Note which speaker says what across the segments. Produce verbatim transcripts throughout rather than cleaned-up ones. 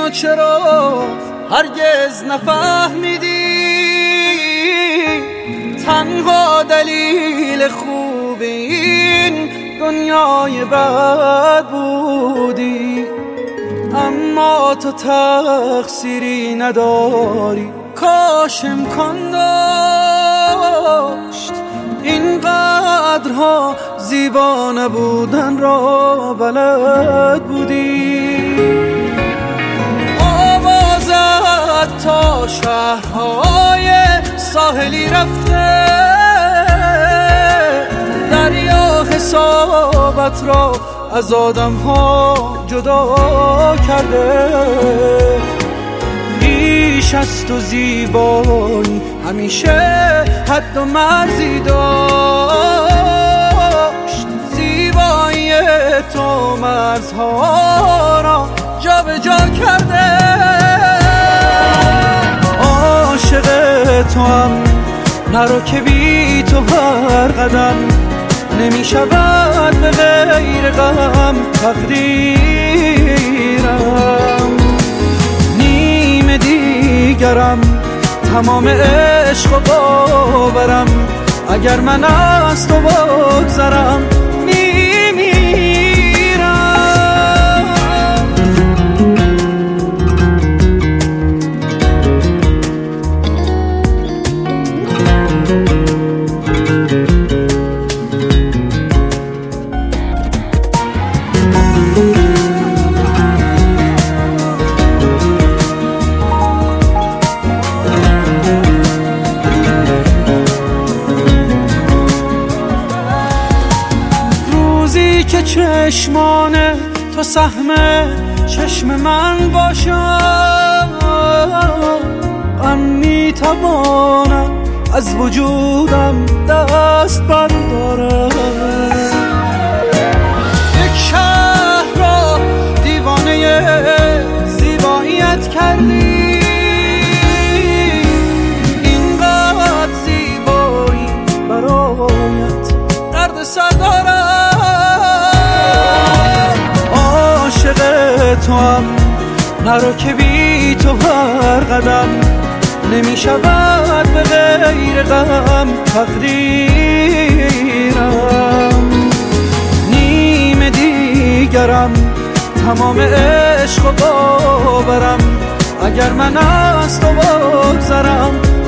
Speaker 1: اینو چرا هرگز نفهمیدی؟ تنها دلیل خوب این دنیای بد بودی، اما تو تقصیری نداری. کاش امکان داشت اینقدرها زیبا نبودن را بلد بودی. آوازت تا شهرهای ساحلی رفته، دریا حسابت را از آدم ها جدا کرده. بیش از تو زیبایی همیشه حد و مرزی داشت، زیبایی تو مرزها را جا به جا کرده. عاشق تو هم نرو که بی تو هر قدم نمی شود به غیر غم تقدیرم. نیم دیگرم تمام عشق و باورم، اگر من از تو بگذرم که چشمان تو سهم چشم من باشم، غم میتوانم از وجودم دست بردارم. یک شهر را دیوانه زیباییت کردی، اینقدر زیبایی برایت درد سر دارم. تو هم نرو که بی تو هر قدم نمی شود به غیر غم تقدیرم. نیم دیگرم تمام عشق و باورم، اگر من از تو بگذرم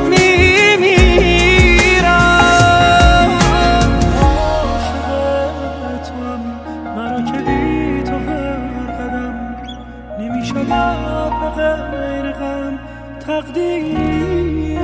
Speaker 1: میمیرم. عاشق تو هم نرو که بی تو هر قدم نمی شود به غیر غم تقدیر.